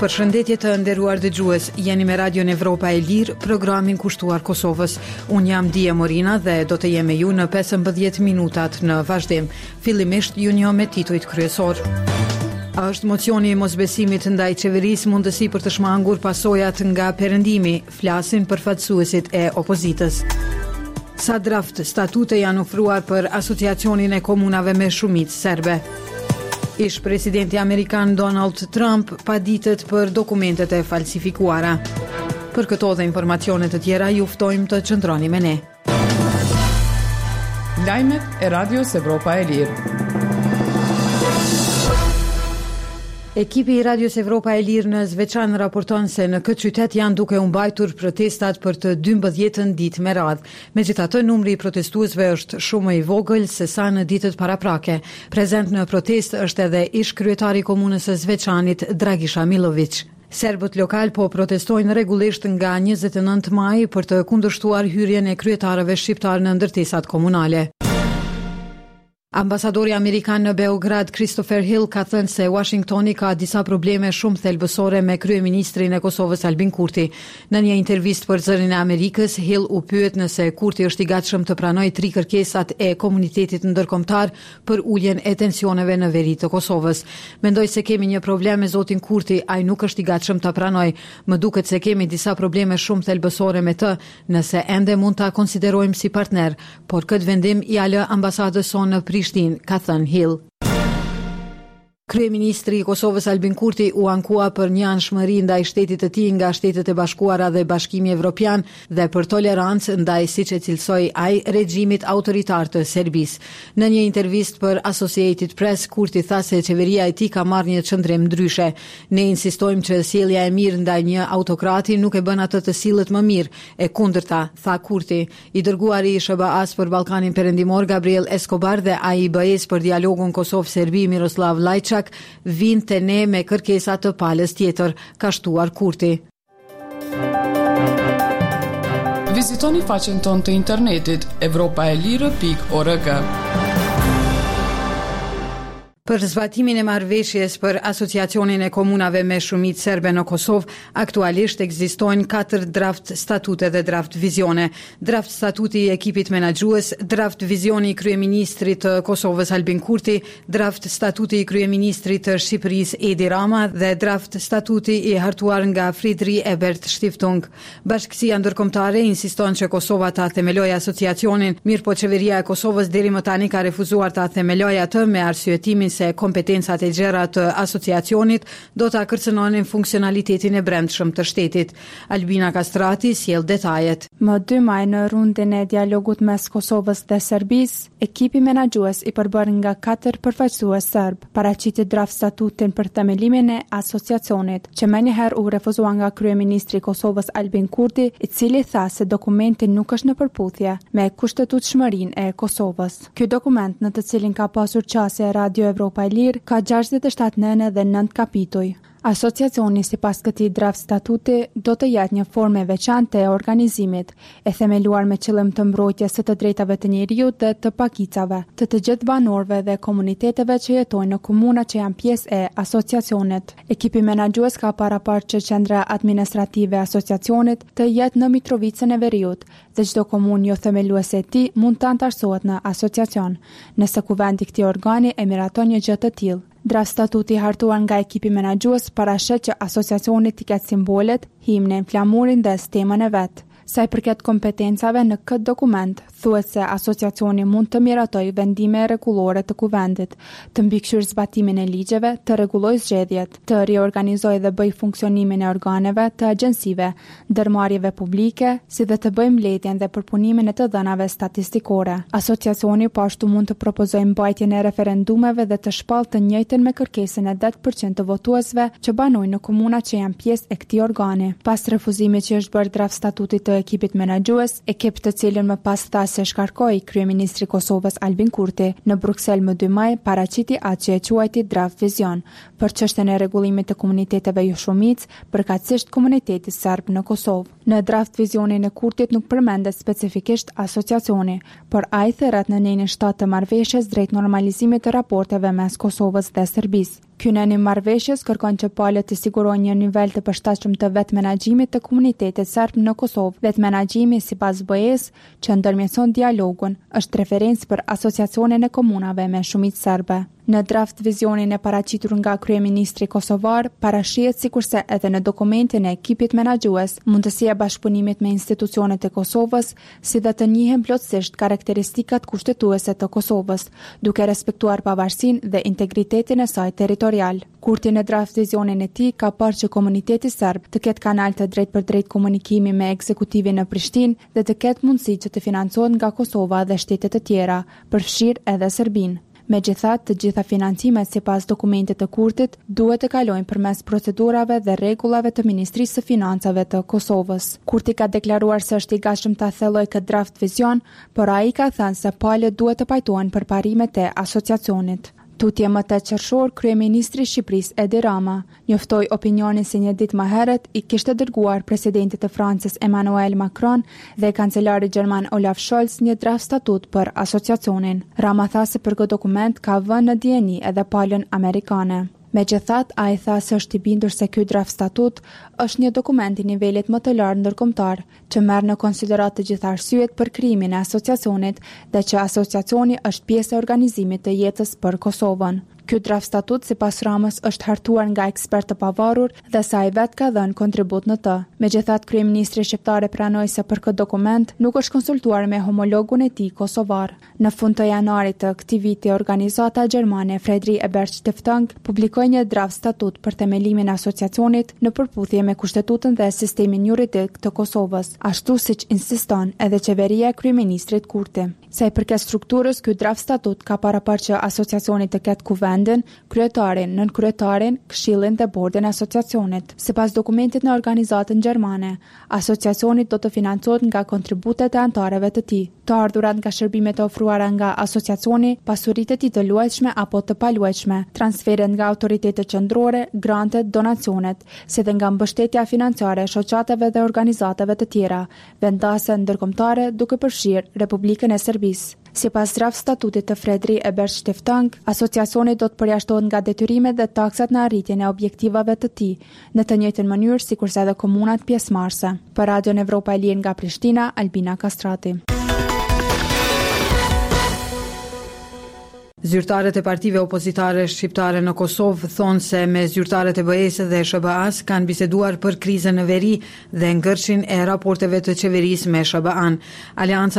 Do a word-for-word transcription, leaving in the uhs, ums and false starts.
Përshëndetje të nderuar dëgjues, jeni me Radion Evropa e Lirë, programin kushtuar Kosovës. Unë jam Dia Morina dhe do të jem me ju në pesëmbëdhjetë minutat në vazhdim. Fillimisht ju njoh me titujt kryesor. A është mocioni i mosbesimit ndaj qeverisë mundësi për të shmangur pasojat nga perëndimi, flasin përfaqësuesit e opozitës. Sa draft statute janë ofruar për asociacionin e komunave me shumicë serbe. Ish presidenti Amerikan Donald Trump pa ditët për dokumentet e falsifikuara. Për këto dhe informacionet të tjera ju ftojmë të qëndroni me ne. Lajmet e Radios Evropa e Lirë. Ekipi i Radios Evropa e Lirë në Zveçan raporton se në këtë qytet janë duke u mbajtur protestat për të dymbëdhjetën ditë me radhë. Megjithatë, numri i protestuesve është shumë i vogël se sa në ditët paraprake. Prezent në protest është edhe ish kryetari i komunës së Zveçanit Dragisha Milović. Serbët lokal po protestojnë rregullisht nga njëzet e nëntë maj për të kundërshtuar hyrjen e kryetarëve shqiptar në ndërtesat komunale. Ambasadori Amerikan në Beograd, Christopher Hill, ka thënë se Washingtoni ka disa probleme shumë thelbësore me kryeministrin e Kosovës Albin Kurti. Në një intervistë për Zërin e Amerikës, Hill u pyet nëse Kurti është i gatshëm të pranojë tri kërkesat e komunitetit ndërkombëtar për uljen e tensioneve në veri të Kosovës. Mendoj se kemi një problem me zotin Kurti, ai nuk është i gatshëm ta pranojë. Më duket se kemi disa probleme shumë thelbësore me të, nëse ende mund ta konsiderojmë si partner, por këtë vendim ja lë ambasadës sonë në Prishtinë, ka thënë Hill. Kryeministri i Kosovës Albin Kurti u ankua për një anshmëri ndaj shtetit të tij nga Shtetet e Bashkuara dhe Bashkimi Evropian dhe për tolerancë ndaj, siç e cilsoi ai, regjimit autoritar të Serbisë. Në një intervistë për Associated Press, Kurti tha se qeveria e tij ka marrë një qëndrim ndryshe. Ne insistojmë që sjellja e mirë ndaj një autokrati nuk e bën atë të sillet më mirë, e kundërta, tha Kurti. I dërguari i S B A-s për Ballkanin Perëndimor Gabriel Escobar dhe ai i B E-s për dialogun Kosovë-Serbi Miroslav Lajçak vinë te ne me kërkesa të palës tjetër, ka shtuar Kurti. Vizitoni faqen tonë të internetit evropaelire pikë org. Për zbatimin e marrëveshjes për asociacionin e komunave me shumicë serbe në Kosovë, aktualisht ekzistojnë katër draft statute dhe draft vizione. Draft statuti i ekipit menaxhues, draft vizioni i kryeministrit të Kosovës Albin Kurti, draft statuti i kryeministrit të Shqipërisë Edi Rama dhe draft statuti i hartuar nga Friedrich Ebert Stiftung. Bashkësia ndërkombëtare insiston që Kosova ta themelojë asociacionin, mirëpo qeveria e Kosovës deri më tani ka refuzuar ta themelojë atë me arsyetimin se kompetencat e gjera të asociacionit do ta kërcënonin funksionalitetin e brendshëm të shtetit. Albina Kastrati sjell detajet. Më dy maj në rundin e dialogut mes Kosovës dhe Serbisë, ekipi menaxhues i përbër nga katër përfaqësues serb paraqiti draft statutin për themelimin e asociacionit, që menjëherë u refuzua nga kryeministri i Kosovës Albin Kurti, i cili tha se dokumenti nuk është në përputhje me kushtetutshmërinë e Kosovës. Ky dokument, në të cilin ka pasur qasje Radio Evropa e Lirë, ka gjashtëdhjetë e shtatë nënë dhe nëntë kapituj. Asociacioni sipas këtij draft statuti do të jetë një formë e veçantë e organizimit, e themeluar me qëllim të mbrojtjes së të drejtave të njeriut dhe të pakicave, të të gjithë banorëve dhe komuniteteve që jetojnë në komuna që janë pjesë e asociacionit. Ekipi menaxhues ka paraparë që qendra administrative e asociacionit të jetë në Mitrovicën e Veriut, dhe çdo komunë jo themeluese e tij mund të antarësohet në asociacion, nëse kuvendi i këtij organi e miraton një gjë të tillë. Draft statuti hartuar nga ekipi menaxhues parashet që asociacioni të ketë simbolet, himnin, flamurin dhe stemën e vet. Sa i përket kompetencave në këtë dokument, thuhet se asociacioni mund të miratojë vendime rregullore të kuvendit, të mbikëqyrë zbatimin e ligjeve, të rregullojë zgjedhjet, të riorganizojë dhe bëjë funksionimin e organeve të agjensive, ndërmarrjeve publike, si dhe të bëjë mbledhjen dhe përpunimin e të dhënave statistikore. Asociacioni po ashtu mund të propozojë mbajtjen e referendumeve dhe të shpallë të njëjtën me kërkesën e dhetë përqind të votuesve që banojnë në komuna që janë pjesë e këtij organi. Pas refuzimit që është bërë draft statutit të ekipit menaxhues, ekip të cilën më pas tha se shkarkoi kryeministri i Kosovës Albin Kurti, në Bruksel më dy maj paraqiti atë që e quajti draft vizion për çështjen e rregullimit të komuniteteve jo shumicë, përkatësisht komuniteti serb në Kosovë. Në draft vizionin e kurtit nuk përmendet specifikisht asociacioni, por ai thërret në nenin shtatë të marrëveshjes drejt normalizimit të raporteve mes Kosovës dhe Serbisë. Ky nen i marrëveshjes kërkon që palët të sigurojnë një nivel të përshtatshëm të vetë menaxhimit të komunitetit serb në Kosovë. Vetë menaxhimi sipas B E-s, që ndërmjetëson dialogun, është referencë për asociacionin e komunave me shumicë serbe. Në draft vizionin e paraqitur nga kryeministri kosovar, parashihet sikurse edhe në dokumentin e ekipit menaxhues mundësia e bashkëpunimit me institucionet e Kosovës, si dhe të njihen plotësisht karakteristikat kushtetuese të Kosovës, duke respektuar pavarësinë dhe integritetin e saj territorial. Kurti në draft vizionin e tij ka parë që komuniteti serb të ketë kanal të drejt për drejt komunikimi me ekzekutivin në Prishtinë dhe të ketë mundësi që të financohet nga Kosova dhe shtetet e tjera, përfshirë edhe Serbinë. Megjithatë, të gjitha financimet sipas dokumentit të kurtit duhet të kalojnë përmes procedurave dhe rregullave të Ministrisë së Financave të Kosovës. Kurti ka deklaruar se është i gatshëm ta thellojë këtë draft vizion, por ai ka thënë se palët duhet të pajtohen për parimet e asociacionit. Tutje më të qershor, kryeministri i Shqipërisë Edi Rama njoftoi opinionin se një ditë më herët i kishte dërguar presidentit të Francës Emmanuel Macron dhe kancelarit gjerman Olaf Scholz një draft statut për asociacionin. Rama tha se për këtë dokument ka vënë në dieni edhe palën amerikane. Megjithatë, ai tha se është i bindur se ky draft statut është një dokument i nivelit më të lartë ndërkombëtar, që merr në konsiderat të gjitha arsyet për krijimin e asociacionit dhe që asociacioni është pjesë e organizimit të jetës për Kosovën. Ky draft statut sipas Ramës është hartuar nga ekspertë të pavarur dhe sa ai vetë ka dhënë kontribut në të. Megjithatë, kryeministri shqiptar e pranoi se për këtë dokument nuk është konsultuar me homologun e tij kosovar. Në fund të janarit të këtij viti, organizata gjermane Friedrich Ebert Stiftung publikoi një draft statut për themelimin e asociacionit në përputhje me kushtetutën dhe sistemin juridik të Kosovës, ashtu siç insiston edhe qeveria e kryeministrit Kurti. Sa i përket strukturës, ky draft statut ka paraparë që asociacioni të ketë kuvendin, kryetarin, nënkryetarin, këshillin dhe bordin e asociacionit. Sipas dokumentit në organizatën gjermane, asociacioni do të financohet nga kontributet e antarëve të tij, të ardhurat nga shërbimet e ofruara nga asociacioni, pasuritë e tij të luajtshme apo të paluajtshme, transferet nga autoritetet qendrore, grantet, donacionet, si dhe nga mbështetja financiare e shoqatave dhe organizatave të tjera, vendase ndërkombëtare duke përfshirë Republikën e Serbisë. Sipas draft statutit të Friedrich Ebert Stiftung, asociacioni do të përjashtohet nga detyrimet dhe taksat në arritjen e objektivave të tij, në të njëjtën mënyrë sikurse edhe komunat pjesëmarrëse. Për Radion Evropa e Lirë nga Prishtina, Albina Kastrati. Zyrtarët e partive opozitare shqiptare në Kosovë thonë se me zyrtarët e B E-s dhe S B A-s kanë biseduar për krizën në veri dhe ngërçin e raporteve të qeverisë me S B A-n. Aleanca